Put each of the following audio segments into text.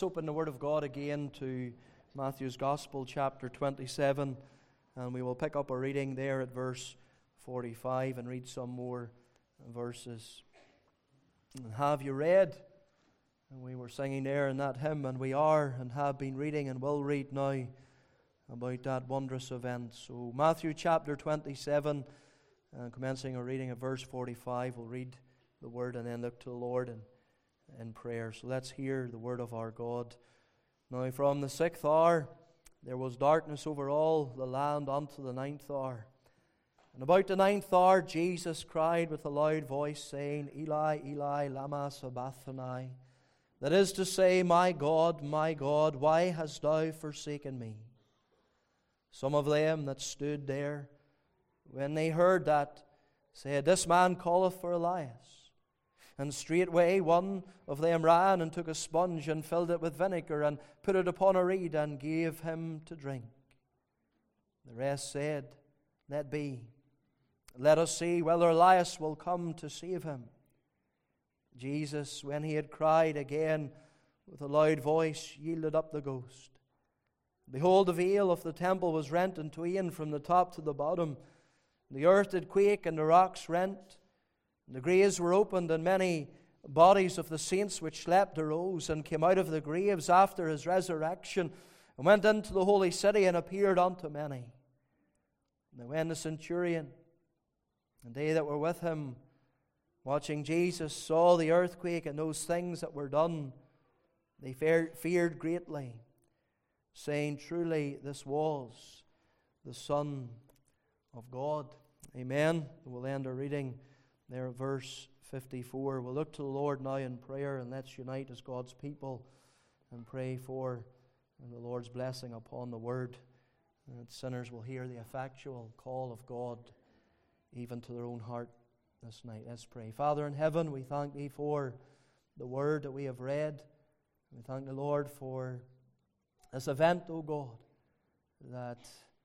let's open the Word of God again to Matthew's Gospel, chapter 27, and we will pick up a reading there at verse 45 and read some more verses. Have you read? And we were singing there in that hymn, and we are and have been reading and will read now about that wondrous event. So Matthew chapter 27, commencing our reading at verse 45, we'll read the Word and then look to the Lord in prayer. So let's hear the word of our God. Now from the 6th hour there was darkness over all the land unto the 9th hour. And about the 9th hour Jesus cried with a loud voice, saying, Eli, Eli, lama sabachthani? That is to say, my God, why hast thou forsaken me? Some of them that stood there, when they heard that, said, This man calleth for Elias. And straightway one of them ran and took a sponge and filled it with vinegar and put it upon a reed and gave him to drink. The rest said, Let be. Let us see whether Elias will come to save him. Jesus, when he had cried again with a loud voice, yielded up the ghost. Behold, the veil of the temple was rent in twain from the top to the bottom. The earth did quake and the rocks rent. The graves were opened, and many bodies of the saints which slept arose and came out of the graves after his resurrection, and went into the holy city and appeared unto many. And when the centurion and they that were with him, watching Jesus, saw the earthquake and those things that were done, they feared greatly, saying, Truly this was the Son of God. Amen. We'll end our reading there at verse 54. We'll look to the Lord now in prayer, and let's unite as God's people and pray for the Lord's blessing upon the Word, and that sinners will hear the effectual call of God even to their own heart this night. Let's pray. Father in heaven, we thank Thee for the Word that we have read. We thank the Lord for this event, O God, that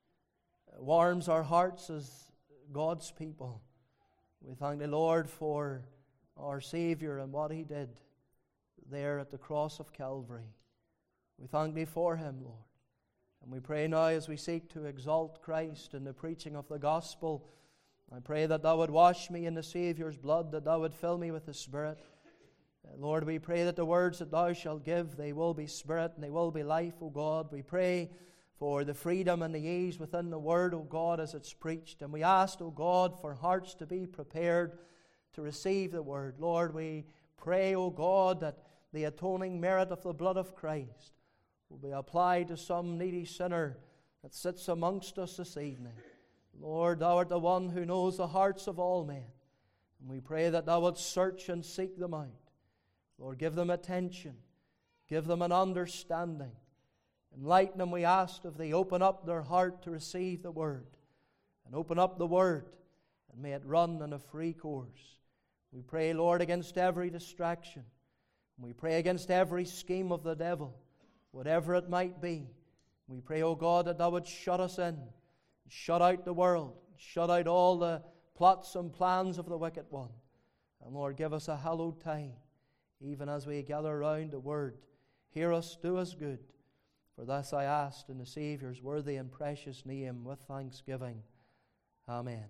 warms our hearts as God's people. We thank the Lord for our Savior and what He did there at the cross of Calvary. We thank Thee for Him, Lord. And we pray now as we seek to exalt Christ in the preaching of the gospel, I pray that Thou would wash me in the Savior's blood, that Thou would fill me with the Spirit. Lord, we pray that the words that Thou shalt give, they will be Spirit and they will be life, O God. We pray for the freedom and the ease within the Word, O God, as it's preached. And we ask, O God, for hearts to be prepared to receive the Word. Lord, we pray, O God, that the atoning merit of the blood of Christ will be applied to some needy sinner that sits amongst us this evening. Lord, Thou art the one who knows the hearts of all men. And we pray that Thou would search and seek them out. Lord, give them attention. Give them an understanding. Enlighten them, we ask of Thee. Open up their heart to receive the Word. And open up the Word, and may it run in a free course. We pray, Lord, against every distraction. And we pray against every scheme of the devil, whatever it might be. We pray, O God, that Thou would shut us in, shut out the world, shut out all the plots and plans of the wicked one. And Lord, give us a hallowed time, even as we gather around the Word. Hear us, do us good. For thus I asked in the Saviour's worthy and precious name with thanksgiving. Amen.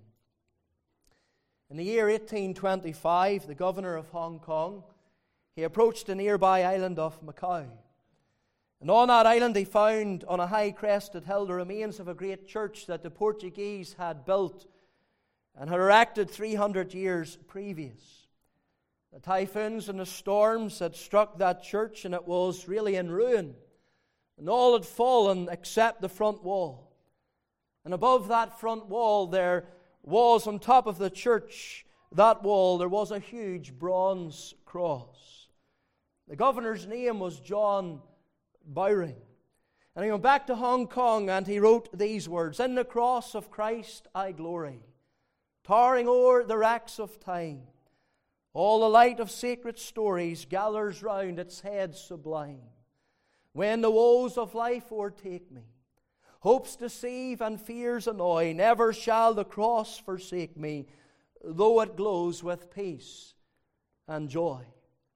In the year 1825, the governor of Hong Kong, he approached the nearby island of Macau. And on that island he found on a high-crested hill the remains of a great church that the Portuguese had built and had erected 300 years previous. The typhoons and the storms had struck that church, and it was really in ruin. And all had fallen except the front wall. And above that front wall there was, on top of the church, that wall, there was a huge bronze cross. The governor's name was John Bowring. And he went back to Hong Kong and he wrote these words, In the cross of Christ I glory, towering o'er the wrecks of time. All the light of sacred stories gathers round its head sublime. When the woes of life o'ertake me, hopes deceive and fears annoy, never shall the cross forsake me, though it glows with peace and joy.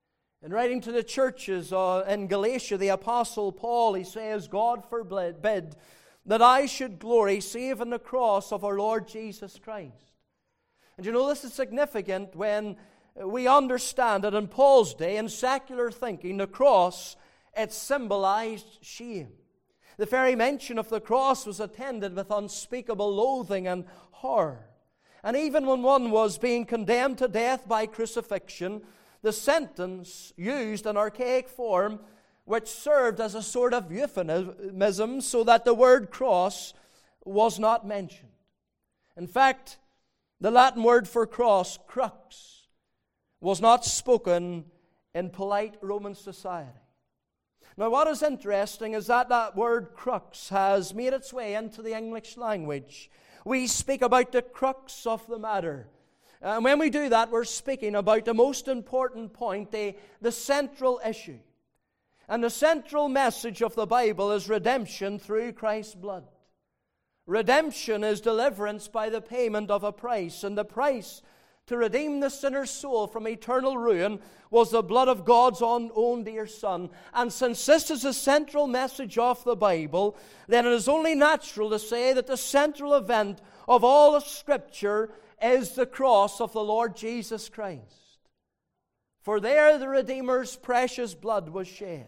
In writing to the churches in Galatia, the Apostle Paul, he says, God forbid that I should glory save in the cross of our Lord Jesus Christ. And you know, this is significant when we understand that in Paul's day, in secular thinking, the cross, it symbolized shame. The very mention of the cross was attended with unspeakable loathing and horror. And even when one was being condemned to death by crucifixion, the sentence used an archaic form which served as a sort of euphemism so that the word cross was not mentioned. In fact, the Latin word for cross, crux, was not spoken in polite Roman society. Now, what is interesting is that that word crux has made its way into the English language. We speak about the crux of the matter. And when we do that, we're speaking about the most important point, the central issue. And the central message of the Bible is redemption through Christ's blood. Redemption is deliverance by the payment of a price. And the price to redeem the sinner's soul from eternal ruin was the blood of God's own dear Son. And since this is the central message of the Bible, then it is only natural to say that the central event of all of Scripture is the cross of the Lord Jesus Christ. For there the Redeemer's precious blood was shed.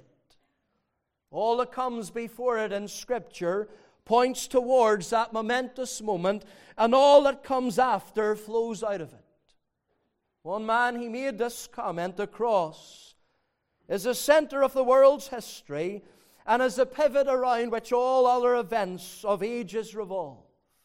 All that comes before it in Scripture points towards that momentous moment, and all that comes after flows out of it. One man, he made this comment: the cross is the center of the world's history and is the pivot around which all other events of ages revolve.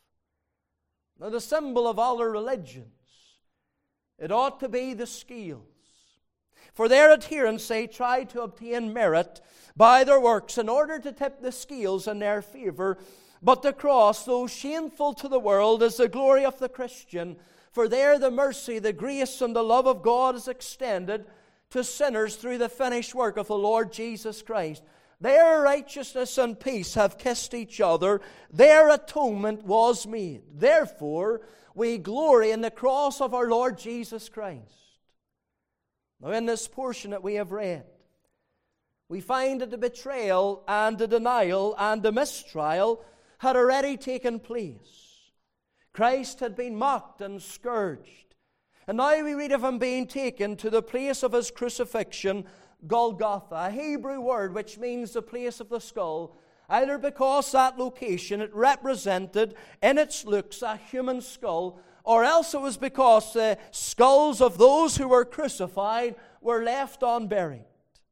Now, the symbol of other religions, it ought to be the scales. For their adherents, they try to obtain merit by their works in order to tip the scales in their favor. But the cross, though shameful to the world, is the glory of the Christian. For there the mercy, the grace, and the love of God is extended to sinners through the finished work of the Lord Jesus Christ. Their righteousness and peace have kissed each other. Their atonement was made. Therefore, we glory in the cross of our Lord Jesus Christ. Now, in this portion that we have read, we find that the betrayal and the denial and the mistrial had already taken place. Christ had been mocked and scourged. And now we read of him being taken to the place of his crucifixion, Golgotha, a Hebrew word which means the place of the skull, either because that location it represented in its looks a human skull, or else it was because the skulls of those who were crucified were left unburied.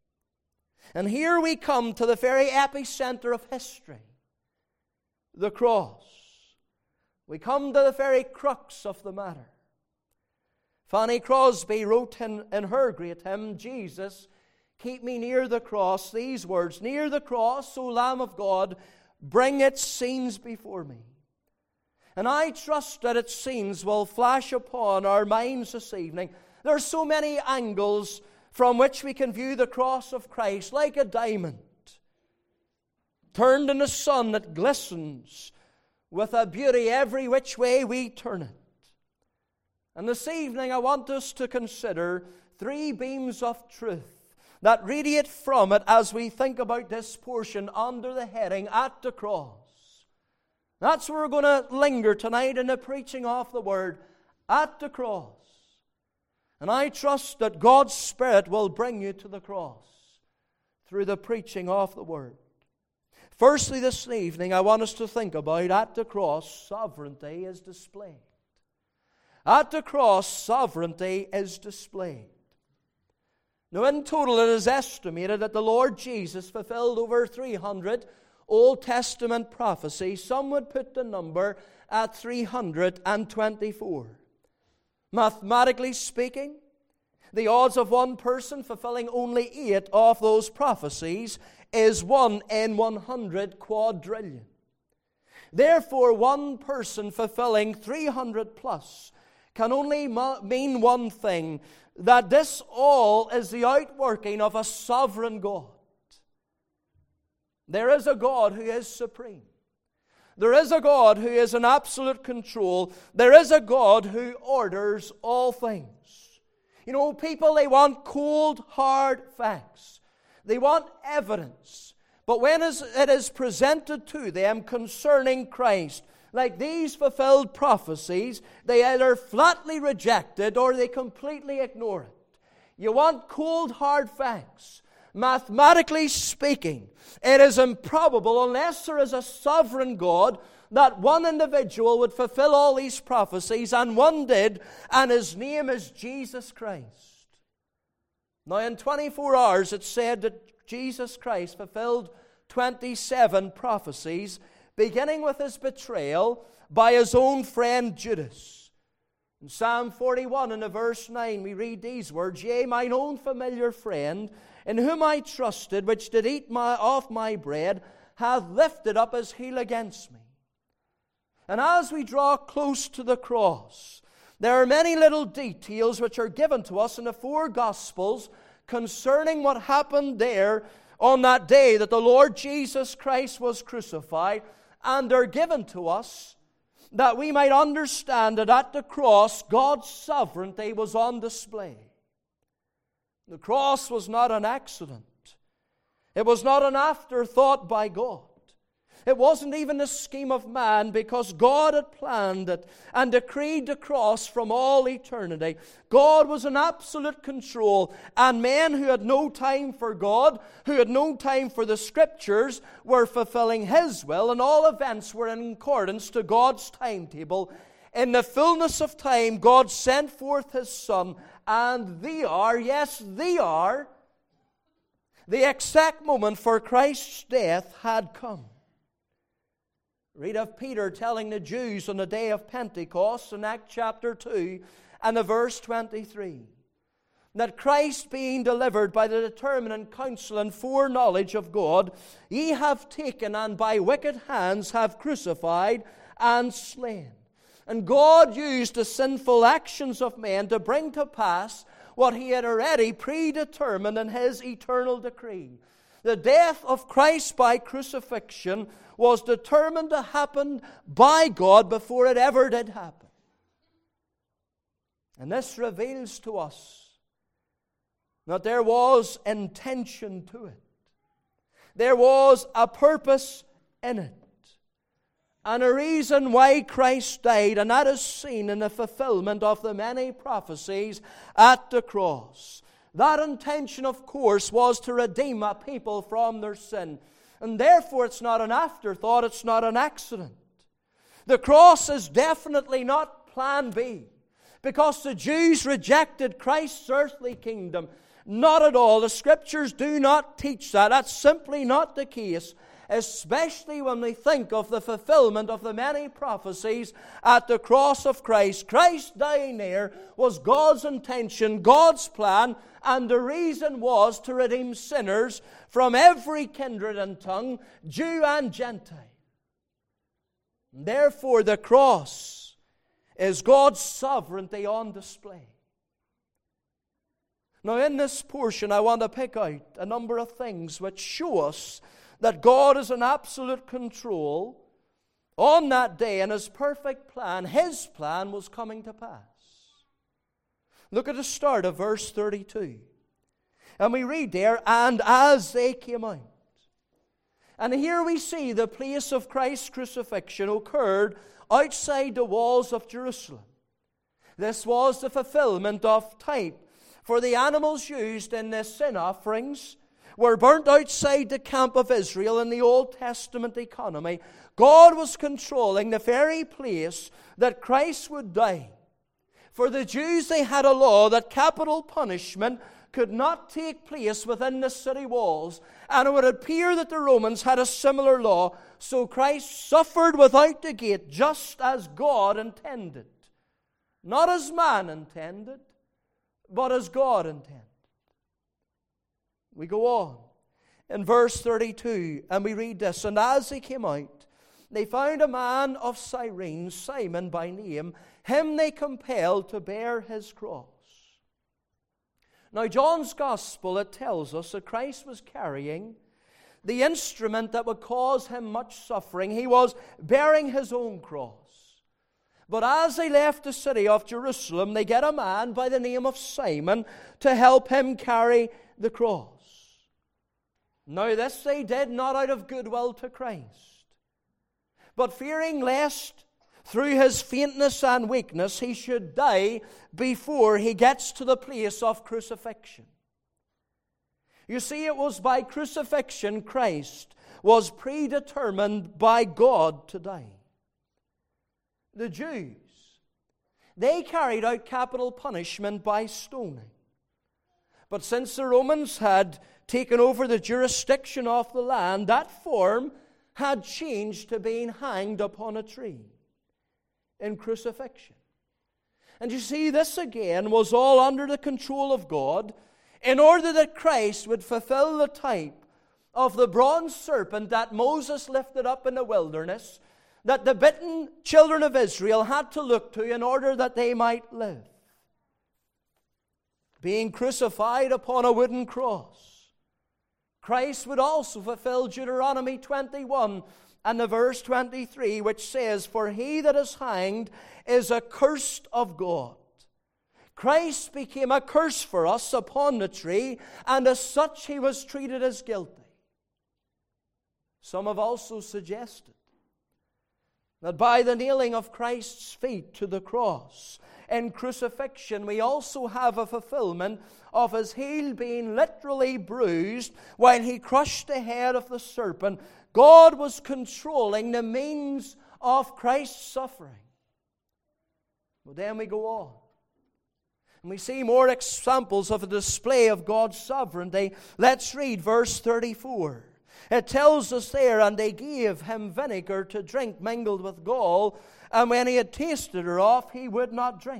And here we come to the very epicenter of history, the cross. We come to the very crux of the matter. Fanny Crosby wrote in her great hymn, Jesus, Keep Me Near the Cross, these words: Near the cross, O Lamb of God, bring its scenes before me. And I trust that its scenes will flash upon our minds this evening. There are so many angles from which we can view the cross of Christ, like a diamond turned in the sun that glistens with a beauty every which way we turn it. And this evening I want us to consider three beams of truth that radiate from it as we think about this portion under the heading, At the Cross. That's where we're going to linger tonight in the preaching of the Word, at the cross. And I trust that God's Spirit will bring you to the cross through the preaching of the Word. Firstly, this evening, I want us to think about, at the cross, sovereignty is displayed. At the cross, sovereignty is displayed. Now, in total, it is estimated that the Lord Jesus fulfilled over 300 Old Testament prophecies. Some would put the number at 324. Mathematically speaking, the odds of one person fulfilling only 8 of those prophecies is 1 in 100 quadrillion. Therefore, one person fulfilling 300 plus can only mean one thing, that this all is the outworking of a sovereign God. There is a God who is supreme. There is a God who is in absolute control. There is a God who orders all things. You know, people, they want cold, hard facts. They want evidence. But when it is presented to them concerning Christ, like these fulfilled prophecies, they either flatly reject it or they completely ignore it. You want cold, hard facts. Mathematically speaking, it is improbable, unless there is a sovereign God, that one individual would fulfill all these prophecies, and one did, and his name is Jesus Christ. Now, in 24 hours, it's said that Jesus Christ fulfilled 27 prophecies, beginning with his betrayal by his own friend Judas. In Psalm 41, in the verse 9, we read these words, "Yea, mine own familiar friend, in whom I trusted, which did eat off my bread, hath lifted up his heel against me." And as we draw close to the cross, there are many little details which are given to us in the four Gospels concerning what happened there on that day that the Lord Jesus Christ was crucified, and they're given to us that we might understand that at the cross, God's sovereignty was on display. The cross was not an accident. It was not an afterthought by God. It wasn't even the scheme of man, because God had planned it and decreed the cross from all eternity. God was in absolute control, and men who had no time for God, who had no time for the Scriptures, were fulfilling His will, and all events were in accordance to God's timetable. In the fullness of time, God sent forth His Son, and they are, yes, they are, the exact moment for Christ's death had come. Read of Peter telling the Jews on the day of Pentecost in Acts chapter 2 and the verse 23, that Christ being delivered by the determinate counsel and foreknowledge of God, ye have taken and by wicked hands have crucified and slain. And God used the sinful actions of men to bring to pass what He had already predetermined in His eternal decree. The death of Christ by crucifixion was determined to happen by God before it ever did happen. And this reveals to us that there was intention to it. There was a purpose in it. And a reason why Christ died, and that is seen in the fulfillment of the many prophecies at the cross. That intention, of course, was to redeem a people from their sin. And therefore it's not an afterthought, it's not an accident. The cross is definitely not plan B, because the Jews rejected Christ's earthly kingdom. Not at all. The Scriptures do not teach that. That's simply not the case, especially when we think of the fulfillment of the many prophecies at the cross of Christ. Christ dying there was God's intention, God's plan, and the reason was to redeem sinners from every kindred and tongue, Jew and Gentile. Therefore, the cross is God's sovereignty on display. Now, in this portion, I want to pick out a number of things which show us that God is in absolute control on that day, and His perfect plan, His plan, was coming to pass. Look at the start of verse 32. And we read there, "And as they came out." And here we see the place of Christ's crucifixion occurred outside the walls of Jerusalem. This was the fulfillment of type, for the animals used in the sin offerings were burnt outside the camp of Israel in the Old Testament economy. God was controlling the very place that Christ would die. For the Jews, they had a law that capital punishment could not take place within the city walls, and it would appear that the Romans had a similar law, so Christ suffered without the gate, just as God intended. Not as man intended, but as God intended. We go on in verse 32, and we read this, "And as they came out, they found a man of Cyrene, Simon by name. Him they compelled to bear his cross." Now, John's Gospel, it tells us that Christ was carrying the instrument that would cause Him much suffering. He was bearing His own cross. But as they left the city of Jerusalem, they get a man by the name of Simon to help him carry the cross. Now this they did not out of goodwill to Christ, but fearing lest through his faintness and weakness he should die before he gets to the place of crucifixion. You see, it was by crucifixion Christ was predetermined by God to die. The Jews, they carried out capital punishment by stoning. But since the Romans had taken over the jurisdiction of the land, that form had changed to being hanged upon a tree in crucifixion. And you see, this again was all under the control of God, in order that Christ would fulfill the type of the bronze serpent that Moses lifted up in the wilderness, that the bitten children of Israel had to look to in order that they might live. Being crucified upon a wooden cross, Christ would also fulfill Deuteronomy 21 and the verse 23, which says, "For he that is hanged is accursed of God." Christ became a curse for us upon the tree, and as such he was treated as guilty. Some have also suggested that by the nailing of Christ's feet to the cross in crucifixion, we also have a fulfillment of his heel being literally bruised while he crushed the head of the serpent. God was controlling the means of Christ's suffering. But then we go on, and we see more examples of a display of God's sovereignty. Let's read verse 34. It tells us there, "And they gave him vinegar to drink mingled with gall, and when he had tasted thereof, he would not drink."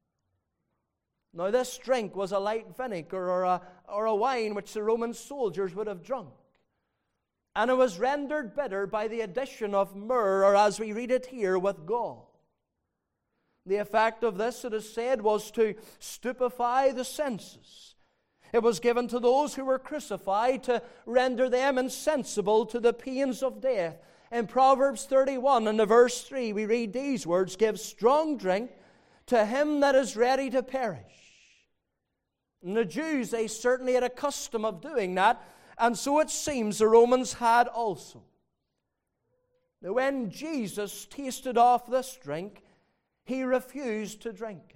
Now this drink was a light vinegar or a wine which the Roman soldiers would have drunk. And it was rendered bitter by the addition of myrrh, or as we read it here, with gall. The effect of this, it is said, was to stupefy the senses. It was given to those who were crucified to render them insensible to the pains of death. In Proverbs 31 and the verse 3, we read these words, "Give strong drink to him that is ready to perish." And the Jews, they certainly had a custom of doing that, and so it seems the Romans had also. Now, when Jesus tasted of this drink, he refused to drink it.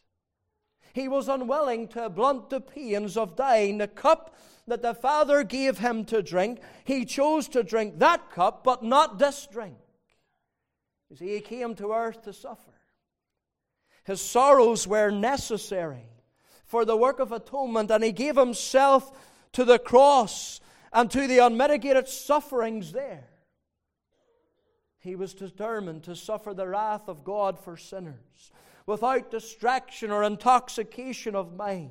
He was unwilling to blunt the pains of dying. The cup that the Father gave him to drink, he chose to drink that cup, but not this drink. You see, he came to earth to suffer. His sorrows were necessary for the work of atonement, and he gave himself to the cross and to the unmitigated sufferings there. He was determined to suffer the wrath of God for sinners, without distraction or intoxication of mind.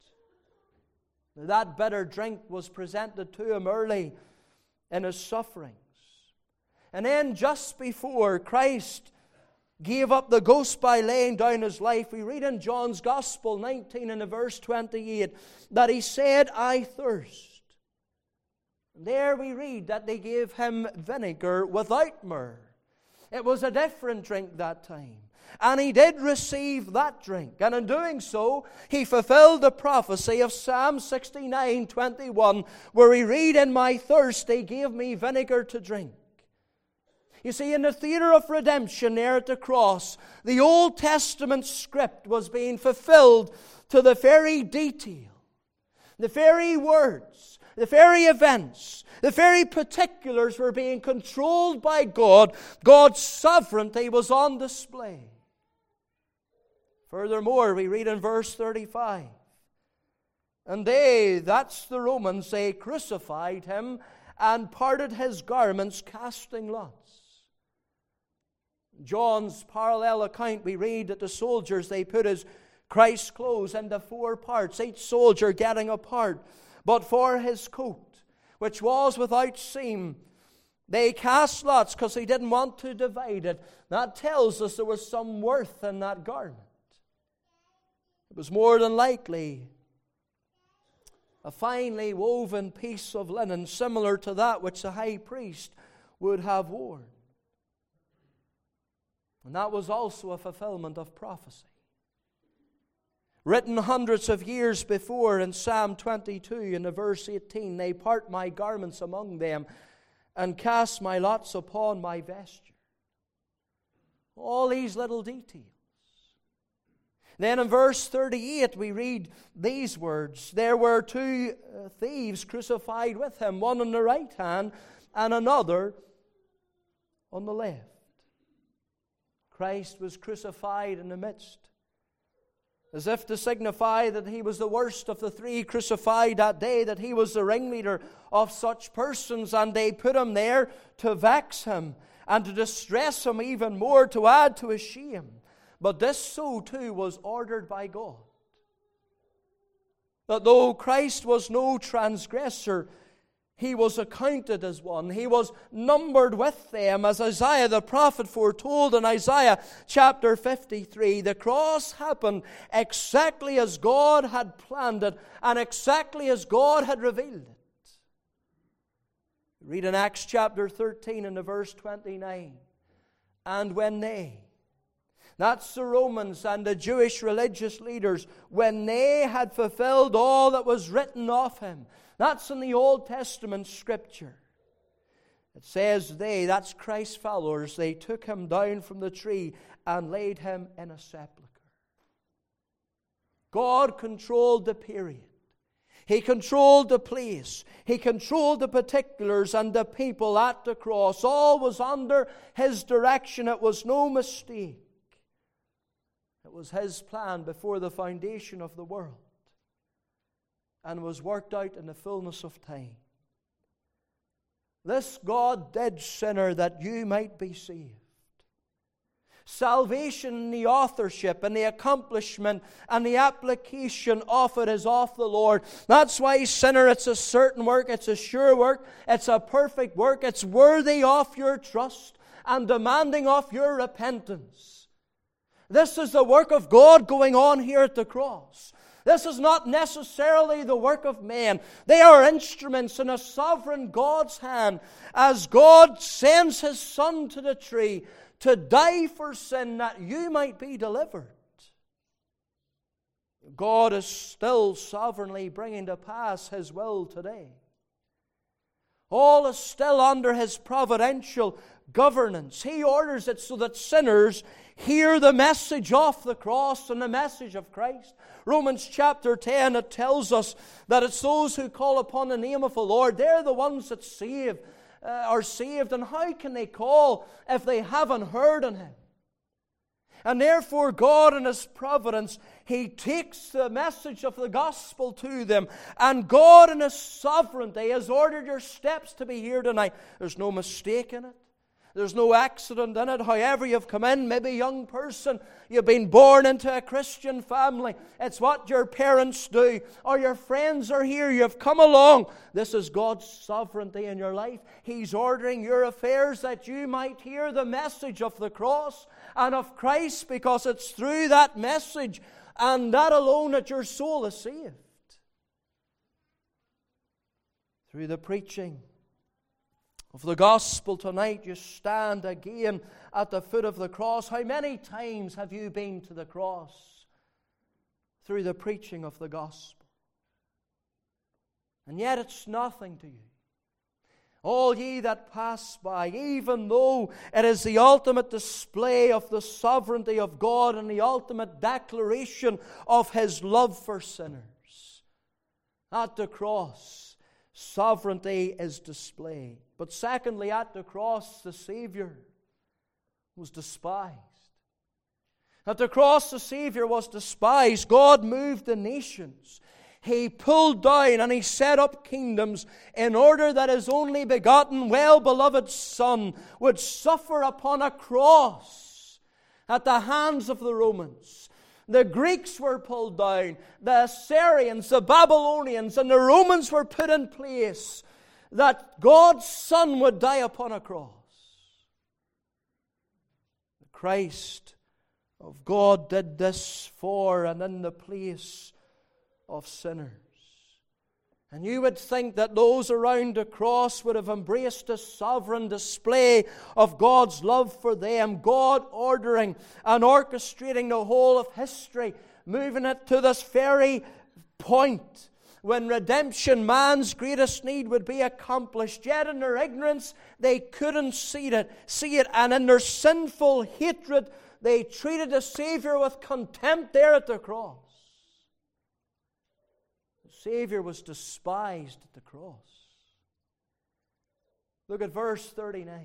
That bitter drink was presented to him early in his sufferings. And then just before Christ gave up the ghost by laying down his life, we read in John's Gospel 19 and verse 28 that he said, "I thirst." And there we read that they gave him vinegar without myrrh. It was a different drink that time. And he did receive that drink. And in doing so, he fulfilled the prophecy of Psalm 69:21, where we read, "In my thirst they gave me vinegar to drink." You see, in the theater of redemption there at the cross, the Old Testament script was being fulfilled to the very detail. The very words, the very events, the very particulars were being controlled by God. God's sovereignty was on display. Furthermore, we read in verse 35, "And they," that's the Romans, "they crucified him and parted his garments, casting lots." John's parallel account, we read that the soldiers, they put Christ's clothes into 4 parts, each soldier getting a part. But for his coat, which was without seam, they cast lots because they didn't want to divide it. That tells us there was some worth in that garment. It was more than likely a finely woven piece of linen, similar to that which the high priest would have worn. And that was also a fulfillment of prophecy, written hundreds of years before in Psalm 22 in the verse 18. They part my garments among them and cast my lots upon my vesture. All these little details. Then in verse 38 we read these words. There were two thieves crucified with him, one on the right hand and another on the left. Christ was crucified in the midst, as if to signify that he was the worst of the three crucified that day, that he was the ringleader of such persons, and they put him there to vex him and to distress him even more, to add to his shame. But this so too was ordered by God, that though Christ was no transgressor, he was accounted as one. He was numbered with them, as Isaiah the prophet foretold in Isaiah chapter 53. The cross happened exactly as God had planned it and exactly as God had revealed it. Read in Acts chapter 13 and the verse 29. And when they, that's the Romans and the Jewish religious leaders, when they had fulfilled all that was written of him, that's in the Old Testament scripture. It says they, that's Christ's followers, they took him down from the tree and laid him in a sepulchre. God controlled the period. He controlled the place. He controlled the particulars and the people at the cross. All was under his direction. It was no mistake. It was his plan before the foundation of the world, and was worked out in the fullness of time. This God did, sinner, that you might be saved. Salvation, the authorship and the accomplishment and the application of it is of the Lord. That's why, sinner, it's a certain work, it's a sure work, it's a perfect work, it's worthy of your trust and demanding of your repentance. This is the work of God going on here at the cross. This is not necessarily the work of man. They are instruments in a sovereign God's hand as God sends His Son to the tree to die for sin that you might be delivered. God is still sovereignly bringing to pass His will today. All is still under His providential governance. He orders it so that sinners hear the message of the cross and the message of Christ. Romans chapter 10, it tells us that it's those who call upon the name of the Lord, they're the ones that are saved. And how can they call if they haven't heard on Him? And therefore God in His providence, He takes the message of the gospel to them. And God in His sovereignty has ordered your steps to be here tonight. There's no mistake in it. There's no accident in it. However you've come in, maybe a young person, you've been born into a Christian family. It's what your parents do. Or your friends are here, you've come along. This is God's sovereignty in your life. He's ordering your affairs that you might hear the message of the cross and of Christ, because it's through that message and that alone that your soul is saved. Through the preaching of the gospel tonight, you stand again at the foot of the cross. How many times have you been to the cross through the preaching of the gospel? And yet it's nothing to you. All ye that pass by, even though it is the ultimate display of the sovereignty of God and the ultimate declaration of His love for sinners. At the cross, sovereignty is displayed. But secondly, at the cross, the Savior was despised. At the cross, the Savior was despised. God moved the nations. He pulled down and He set up kingdoms in order that His only begotten, well-beloved Son would suffer upon a cross at the hands of the Romans. The Greeks were pulled down. The Assyrians, the Babylonians, and the Romans were put in place that God's Son would die upon a cross. The Christ of God did this for and in the place of sinners. And you would think that those around the cross would have embraced a sovereign display of God's love for them, God ordering and orchestrating the whole of history, moving it to this very point when redemption, man's greatest need, would be accomplished. Yet in their ignorance, they couldn't see it, and in their sinful hatred, they treated the Savior with contempt there at the cross. The Savior was despised at the cross. Look at verse 39.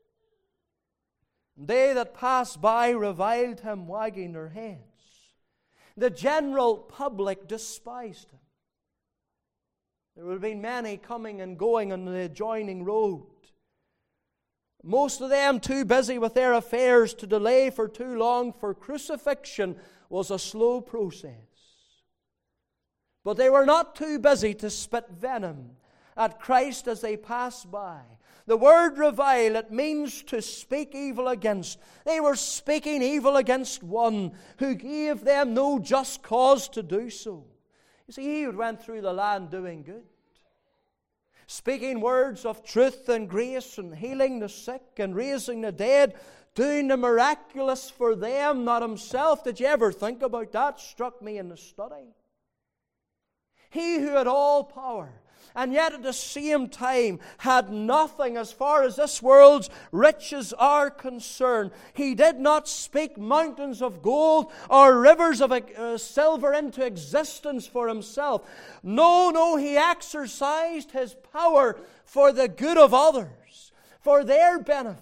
They that passed by reviled him, wagging their heads. The general public despised him. There would have been many coming and going on the adjoining road. Most of them too busy with their affairs to delay for too long, for crucifixion was a slow process. But they were not too busy to spit venom at Christ as they passed by. The word revile, it means to speak evil against. They were speaking evil against one who gave them no just cause to do so. You see, he went through the land doing good, speaking words of truth and grace and healing the sick and raising the dead, doing the miraculous for them, not himself. Did you ever think about that? Struck me in the study. He who had all power, and yet at the same time had nothing as far as this world's riches are concerned. He did not speak mountains of gold or rivers of silver into existence for himself. No, he exercised his power for the good of others, for their benefit.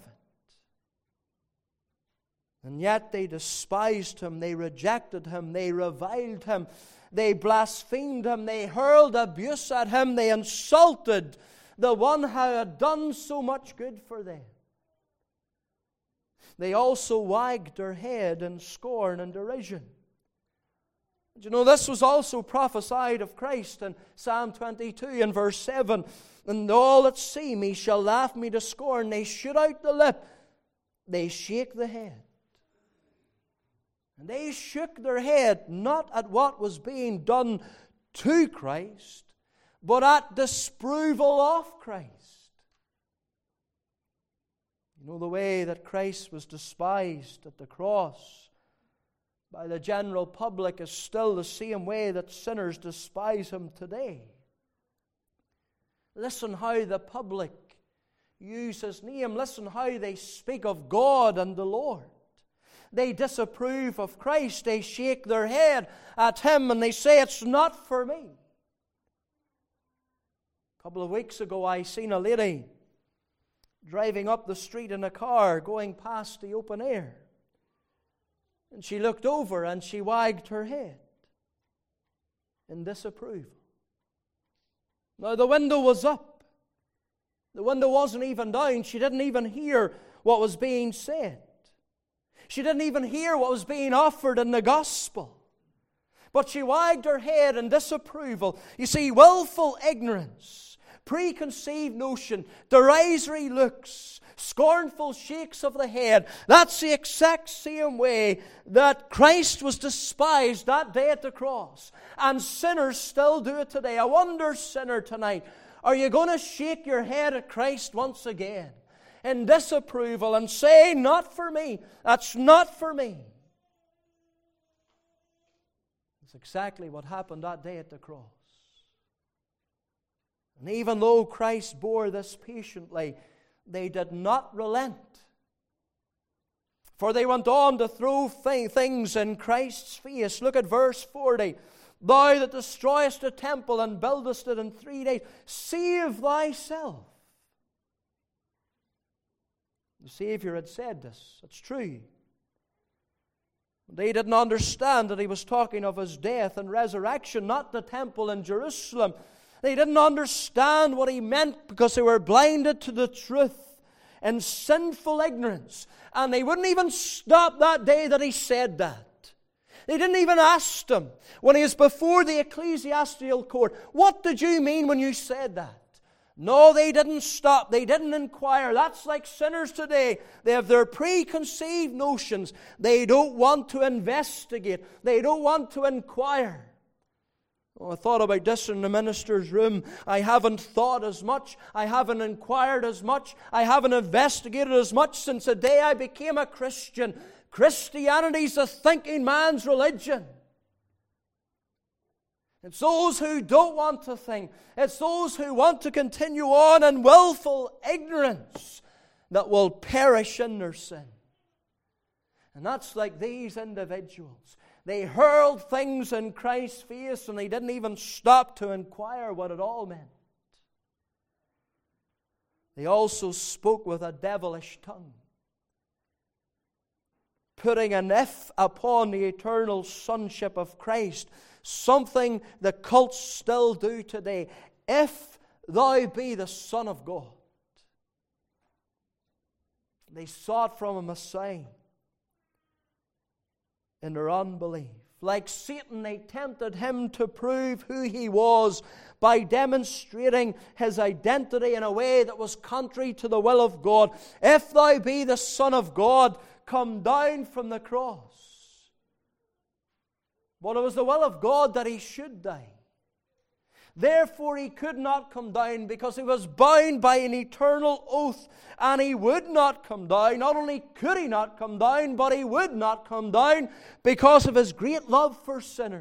And yet they despised him, they rejected him, they reviled him. They blasphemed him, they hurled abuse at him, they insulted the one who had done so much good for them. They also wagged their head in scorn and derision. But you know, this was also prophesied of Christ in Psalm 22 and verse 7. And all that see me shall laugh me to scorn. They shoot out the lip, they shake the head. And they shook their head not at what was being done to Christ, but at disapproval of Christ. You know, the way that Christ was despised at the cross by the general public is still the same way that sinners despise him today. Listen how the public use his name. Listen how they speak of God and the Lord. They disapprove of Christ. They shake their head at him and they say, it's not for me. A couple of weeks ago, I seen a lady driving up the street in a car going past the open air. And she looked over and she wagged her head in disapproval. Now, the window was up. The window wasn't even down. She didn't even hear what was being said. She didn't even hear what was being offered in the gospel. But she wagged her head in disapproval. You see, willful ignorance, preconceived notion, derisory looks, scornful shakes of the head. That's the exact same way that Christ was despised that day at the cross. And sinners still do it today. I wonder, sinner, tonight, are you going to shake your head at Christ once again in disapproval and say, not for me, that's not for me? It's exactly what happened that day at the cross. And even though Christ bore this patiently, they did not relent. For they went on to throw things in Christ's face. Look at verse 40. Thou that destroyest the temple and buildest it in 3 days, save thyself. The Savior had said this. It's true. They didn't understand that he was talking of his death and resurrection, not the temple in Jerusalem. They didn't understand what he meant because they were blinded to the truth in sinful ignorance. And they wouldn't even stop that day that he said that. They didn't even ask him when he was before the ecclesiastical court, what did you mean when you said that? No, they didn't stop. They didn't inquire. That's like sinners today. They have their preconceived notions. They don't want to investigate. They don't want to inquire. Oh, I thought about this in the minister's room. I haven't thought as much. I haven't inquired as much. I haven't investigated as much since the day I became a Christian. Christianity's a thinking man's religion. It's those who don't want to think. It's those who want to continue on in willful ignorance that will perish in their sin. And that's like these individuals. They hurled things in Christ's face and they didn't even stop to inquire what it all meant. They also spoke with a devilish tongue, putting an if upon the eternal sonship of Christ, something the cults still do today. If thou be the Son of God. They sought from him a sign in their unbelief. Like Satan, they tempted him to prove who he was by demonstrating his identity in a way that was contrary to the will of God. If thou be the Son of God, come down from the cross. But it was the will of God that he should die. Therefore he could not come down because he was bound by an eternal oath, and he would not come down. Not only could he not come down, but he would not come down because of his great love for sinners.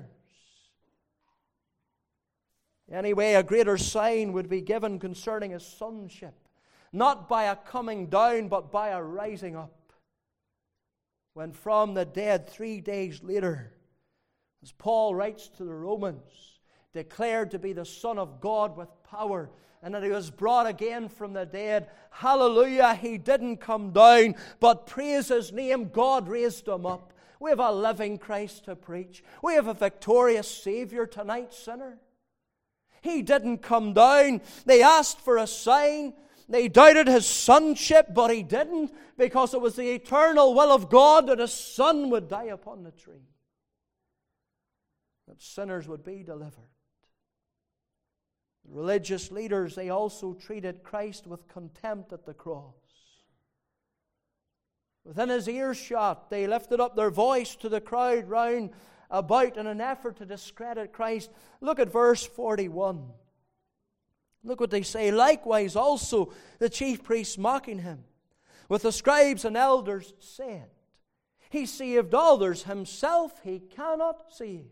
Anyway, a greater sign would be given concerning his sonship, not by a coming down, but by a rising up. When from the dead 3 days later, as Paul writes to the Romans, declared to be the Son of God with power, and that he was brought again from the dead. Hallelujah, he didn't come down, but praise his name, God raised him up. We have a living Christ to preach. We have a victorious Savior tonight, sinner. He didn't come down. They asked for a sign. They doubted his sonship, but he didn't, because it was the eternal will of God that his Son would die upon the tree, that sinners would be delivered. The religious leaders, they also treated Christ with contempt at the cross. Within his earshot, they lifted up their voice to the crowd round about in an effort to discredit Christ. Look at verse 41. Look what they say. Likewise also the chief priests, mocking him, with the scribes and elders, said, He saved others, himself he cannot save.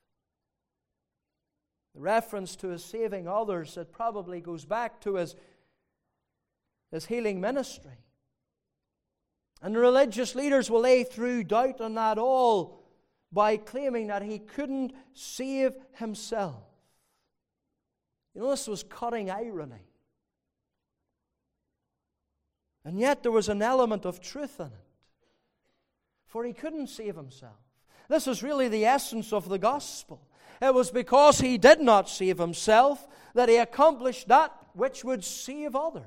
The reference to his saving others, it probably goes back to his healing ministry. And the religious leaders will lay through doubt on that all by claiming that he couldn't save himself. You know, this was cutting irony. And yet there was an element of truth in it. For he couldn't save himself. This is really the essence of the gospel. It was because he did not save himself that he accomplished that which would save others.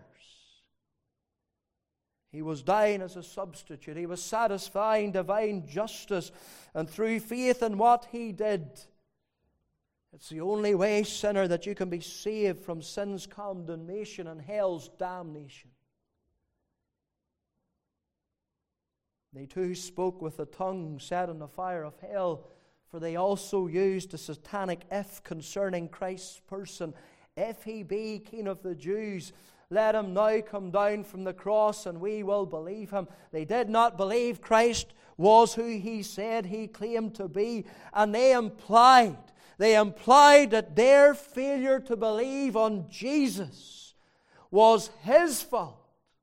He was dying as a substitute. He was satisfying divine justice. And through faith in what he did, it's the only way, sinner, that you can be saved from sin's condemnation and hell's damnation. They too spoke with the tongue set in the fire of hell, for they also used the satanic if concerning Christ's person. If he be King of the Jews, let him now come down from the cross and we will believe him. They did not believe Christ was who he said he claimed to be, and they implied that their failure to believe on Jesus was his fault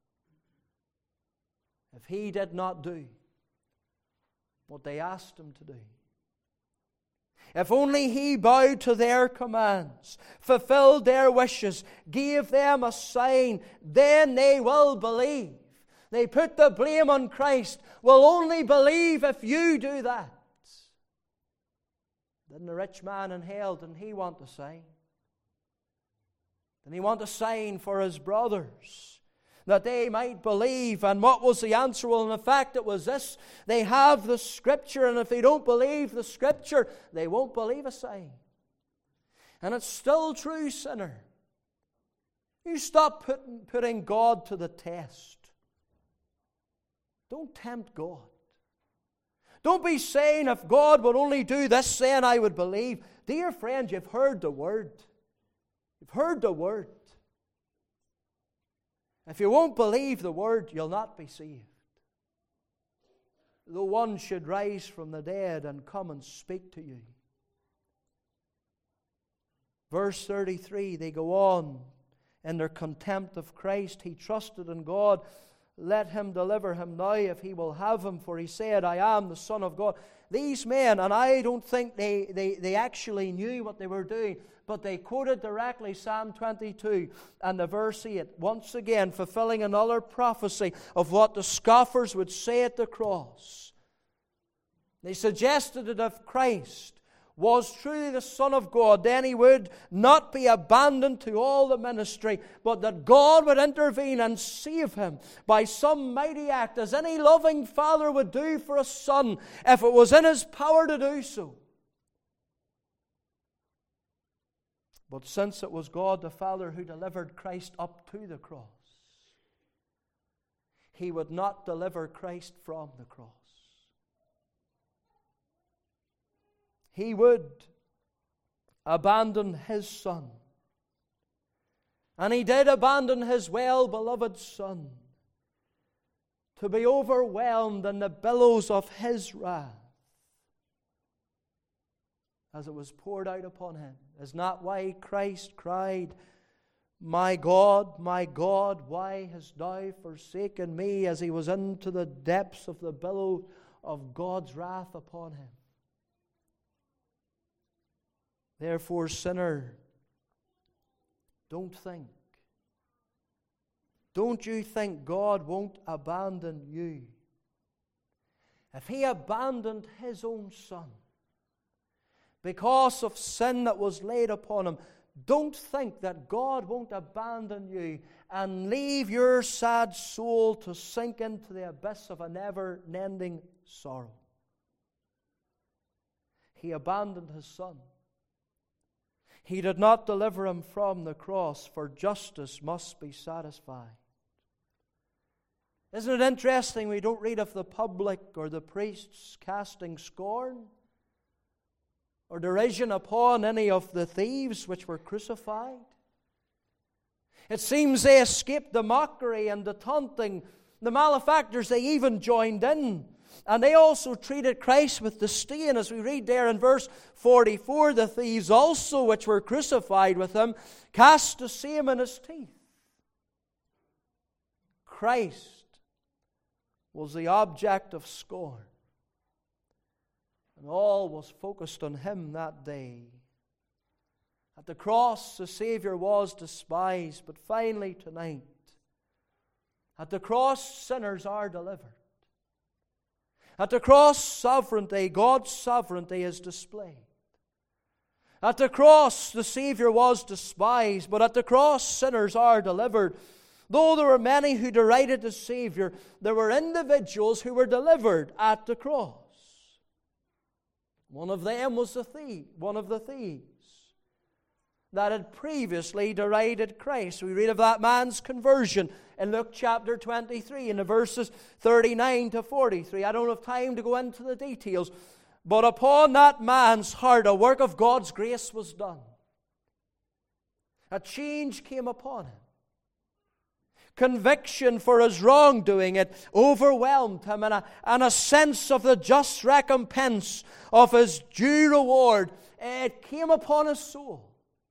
if he did not do what they asked him to do. If only he bowed to their commands, fulfilled their wishes, gave them a sign, then they will believe. They put the blame on Christ. We'll only believe if you do that. Didn't the rich man in hell, didn't he want a sign? Didn't he want a sign for his brothers, that they might believe? And what was the answer? Well, in fact, it was this: they have the Scripture, and if they don't believe the Scripture, they won't believe a sign. And it's still true, sinner. You stop putting God to the test. Don't tempt God. Don't be saying, if God would only do this, then I would believe. Dear friend, you've heard the Word. You've heard the Word. If you won't believe the Word, you'll not be saved. Though one should rise from the dead and come and speak to you. Verse 33, they go on in their contempt of Christ. He trusted in God. Let him deliver him now if he will have him. For he said, I am the Son of God. These men, and I don't think they actually knew what they were doing, but they quoted directly Psalm 22 and the verse 8. Once again, fulfilling another prophecy of what the scoffers would say at the cross. They suggested that if Christ was truly the Son of God, then He would not be abandoned to all the ministry, but that God would intervene and save Him by some mighty act, as any loving father would do for a son, if it was in his power to do so. But since it was God the Father who delivered Christ up to the cross, He would not deliver Christ from the cross. He would abandon His Son. And He did abandon His well-beloved Son to be overwhelmed in the billows of His wrath as it was poured out upon Him. Is not why Christ cried, my God, why hast Thou forsaken me?" as He was into the depths of the billow of God's wrath upon Him. Therefore, sinner, don't you think God won't abandon you? If He abandoned His own Son because of sin that was laid upon Him, don't think that God won't abandon you and leave your sad soul to sink into the abyss of a never-ending sorrow. He abandoned His Son. He did not deliver Him from the cross, for justice must be satisfied. Isn't it interesting we don't read of the public or the priests casting scorn or derision upon any of the thieves which were crucified? It seems they escaped the mockery and the taunting. The malefactors, they even joined in. And they also treated Christ with disdain, as we read there in verse 44. The thieves also, which were crucified with Him, cast the same in His teeth. Christ was the object of scorn. And all was focused on Him that day. At the cross, the Savior was despised. But finally tonight, at the cross, sinners are delivered. At the cross, sovereignty, God's sovereignty is displayed. At the cross, the Savior was despised, but at the cross, sinners are delivered. Though there were many who derided the Savior, there were individuals who were delivered at the cross. One of them was one of the thieves that had previously derided Christ. We read of that man's conversion in Luke chapter 23 in the verses 39 to 43. I don't have time to go into the details, but upon that man's heart a work of God's grace was done. A change came upon him. Conviction for his wrongdoing, it overwhelmed him, and a sense of the just recompense of his due reward, it came upon his soul.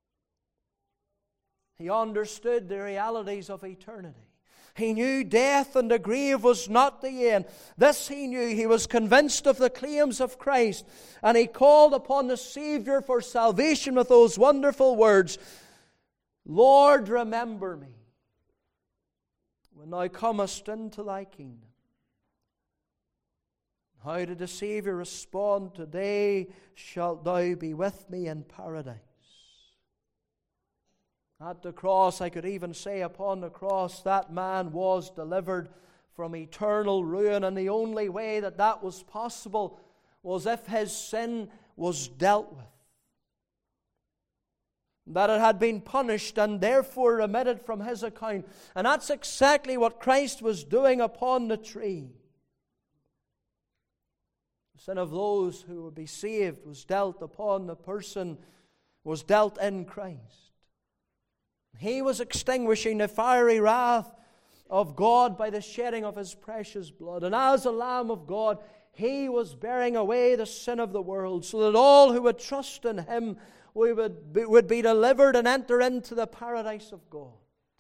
He understood the realities of eternity. He knew death and the grave was not the end. This he knew. He was convinced of the claims of Christ, and he called upon the Savior for salvation with those wonderful words, "Lord, remember me when Thou comest into Thy kingdom." How did the Savior respond? "Today shalt Thou be with me in paradise." At the cross, I could even say upon the cross, that man was delivered from eternal ruin. And the only way that that was possible was if his sin was dealt with. That it had been punished and therefore remitted from his account. And that's exactly what Christ was doing upon the tree. The sin of those who would be saved was dealt upon the person, was dealt in Christ. He was extinguishing the fiery wrath of God by the shedding of His precious blood. And as a Lamb of God, He was bearing away the sin of the world, so that all who would trust in Him would be delivered and enter into the paradise of God.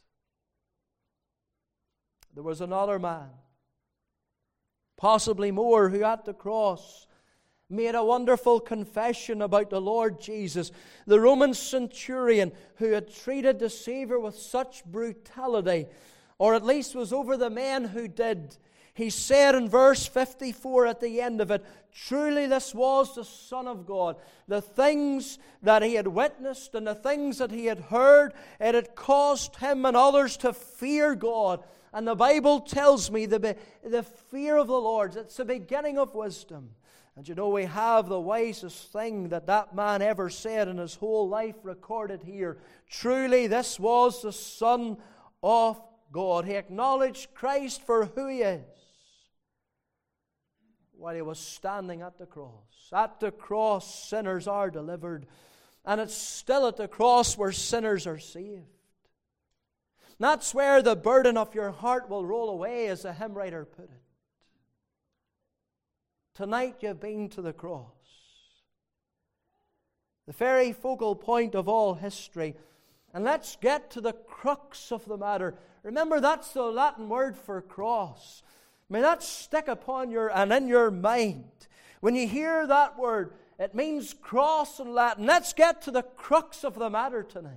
There was another man, possibly more, who at the cross made a wonderful confession about the Lord Jesus. The Roman centurion who had treated the Savior with such brutality, or at least was over the men who did. He said in verse 54 at the end of it, truly this was the Son of God. The things that he had witnessed and the things that he had heard, it had caused him and others to fear God. And the Bible tells me the fear of the Lord, it's the beginning of wisdom. And you know, we have the wisest thing that man ever said in his whole life recorded here. Truly this was the Son of God. He acknowledged Christ for who He is while He was standing at the cross. At the cross, sinners are delivered. And it's still at the cross where sinners are saved. That's where the burden of your heart will roll away, as the hymn writer put it. Tonight you've been to the cross. The very focal point of all history. And let's get to the crux of the matter. Remember, that's the Latin word for cross. May that stick upon and in your mind. When you hear that word, it means cross in Latin. Let's get to the crux of the matter tonight.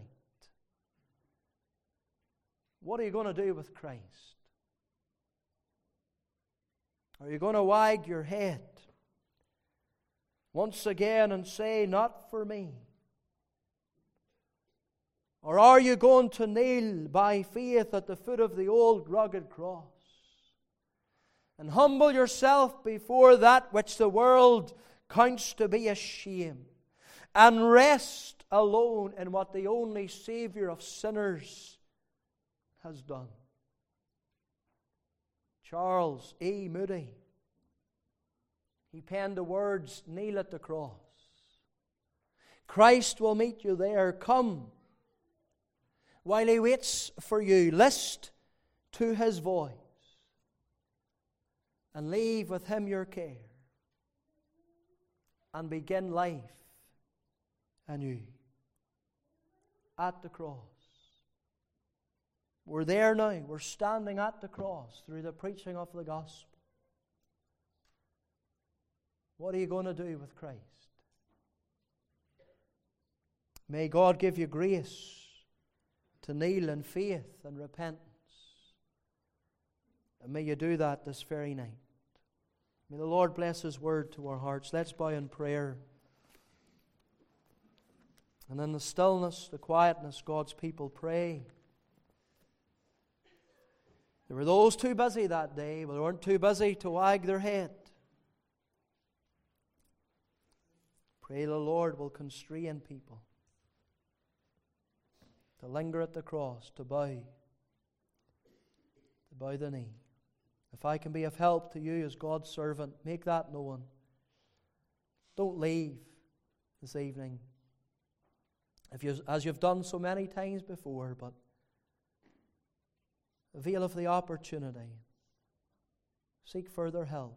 What are you going to do with Christ? Are you going to wag your head once again and say, not for me? Or are you going to kneel by faith at the foot of the old rugged cross and humble yourself before that which the world counts to be a shame, and rest alone in what the only Savior of sinners has done? Charles E. Moody, he penned the words, kneel at the cross. Christ will meet you there. Come while He waits for you. List to His voice and leave with Him your care and begin life anew. At the cross. We're there now. We're standing at the cross through the preaching of the gospel. What are you going to do with Christ? May God give you grace to kneel in faith and repentance. And may you do that this very night. May the Lord bless His word to our hearts. Let's bow in prayer. And in the stillness, the quietness, God's people pray. There were those too busy that day, but they weren't too busy to wag their head. Pray the Lord will constrain people to linger at the cross, to bow the knee. If I can be of help to you as God's servant, make that known. Don't leave this evening as you've done so many times before, but avail of the opportunity. Seek further help,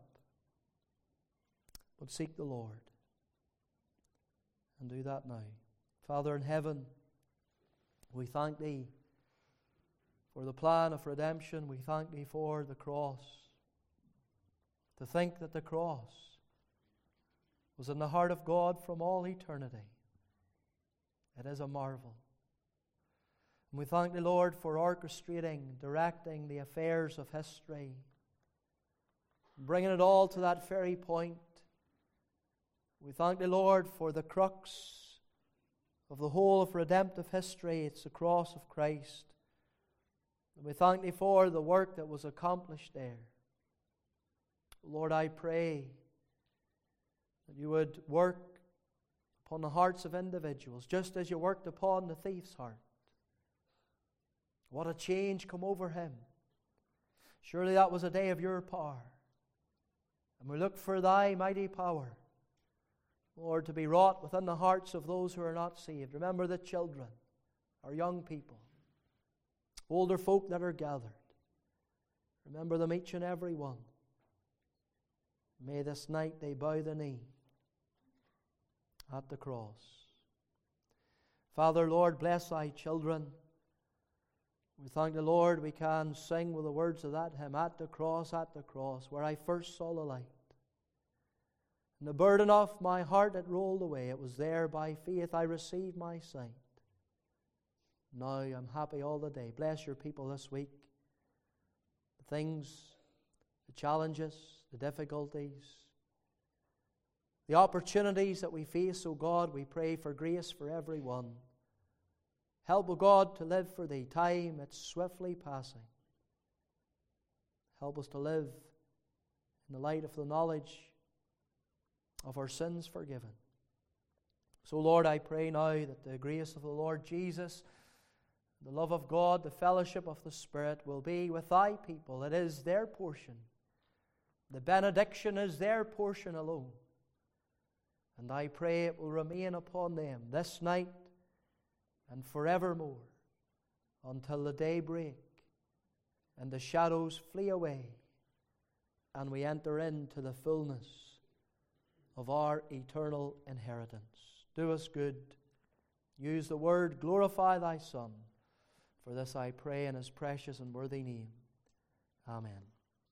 but seek the Lord. And do that now. Father in heaven, we thank Thee for the plan of redemption. We thank Thee for the cross. To think that the cross was in the heart of God from all eternity. It is a marvel. And we thank Thee, Lord, for orchestrating, directing the affairs of history, bringing it all to that very point. We thank Thee, Lord, for the crux of the whole of redemptive history. It's the cross of Christ. And we thank Thee for the work that was accomplished there. Lord, I pray that You would work upon the hearts of individuals, just as You worked upon the thief's heart. What a change come over him. Surely that was a day of Your power. And we look for Thy mighty power, Lord, to be wrought within the hearts of those who are not saved. Remember the children, our young people, older folk that are gathered. Remember them each and every one. May this night they bow the knee at the cross. Father, Lord, bless Thy children. We thank the Lord we can sing with the words of that hymn, at the cross, where I first saw the light. And the burden of my heart it rolled away. It was there by faith I received my sight. Now I'm happy all the day. Bless your people this week. The things, the challenges, the difficulties, the opportunities that we face, O God, we pray for grace for everyone. Help, O God, to live for Thee. Time, it's swiftly passing. Help us to live in the light of the knowledge of our sins forgiven. So, Lord, I pray now that the grace of the Lord Jesus, the love of God, the fellowship of the Spirit will be with Thy people. It is their portion. The benediction is their portion alone. And I pray it will remain upon them this night and forevermore, until the day break and the shadows flee away and we enter into the fullness of our eternal inheritance. Do us good. Use the word. Glorify Thy Son. For this I pray in His precious and worthy name. Amen.